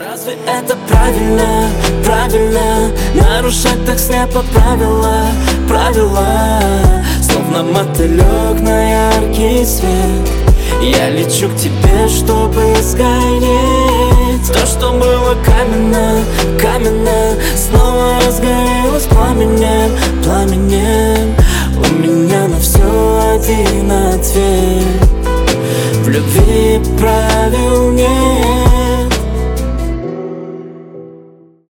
Разве это правильно, правильно нарушать так слепо правила? Словно мотылек на яркий свет, я лечу к тебе, чтобы сгореть. То, что было каменно, снова разгорелось пламенем. У меня на все один ответ: в любви правил нет.